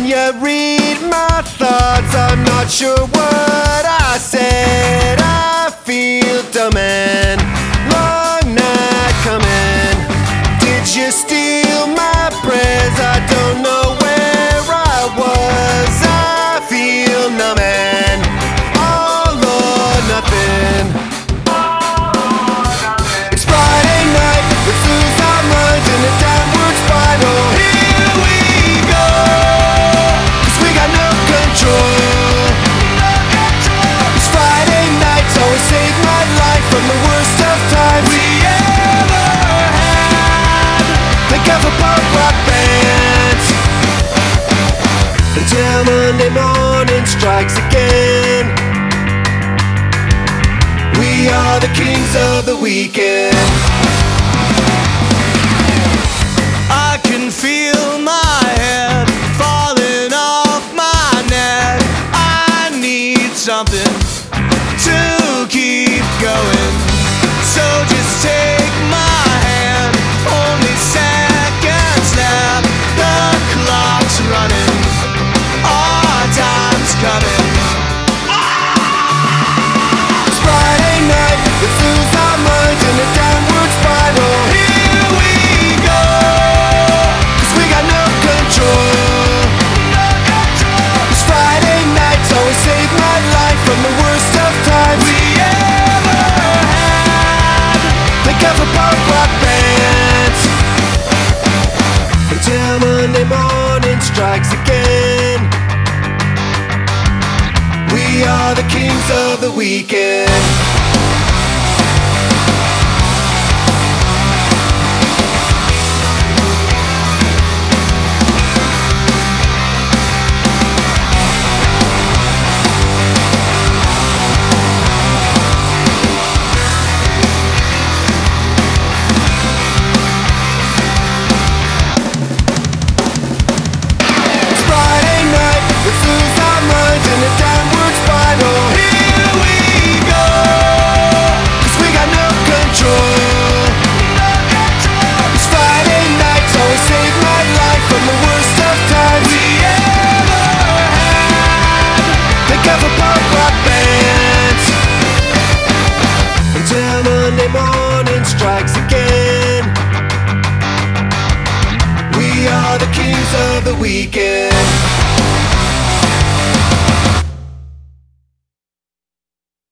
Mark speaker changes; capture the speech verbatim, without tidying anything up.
Speaker 1: Can you read my thoughts? I'm not sure what I said. I feel dumb and long night coming. Did you steal my prayers? I don't know where I was. I feel numb and all or nothing. It's Friday night, let's lose our minds in a downward spiral. Here we go, 'cause we got no control. It's Friday nights always save my life from the worst of times we ever had. Think of a punk rock band until Monday morning strikes again. We are the kings of the weekend.
Speaker 2: I can feel my head falling off my neck. I need something to keep going. So just take my hand, only seconds left. The clock's running, our time's coming.
Speaker 1: It's Friday night, let's lose our minds in a downward spiral. Here we go, 'cause we got no control. It's Friday nights always save my life from the worst of times we ever had. Think of a punk rock band until Monday morning strikes again. We are the kings of the weekend. It's Friday night, let's lose our minds in a downward spiral. Here we go, 'cause we got no control. It's Friday nights always save my life from the worst of times we ever had. Think of a punk rock band until Monday morning strikes again. We are the kings of the weekend.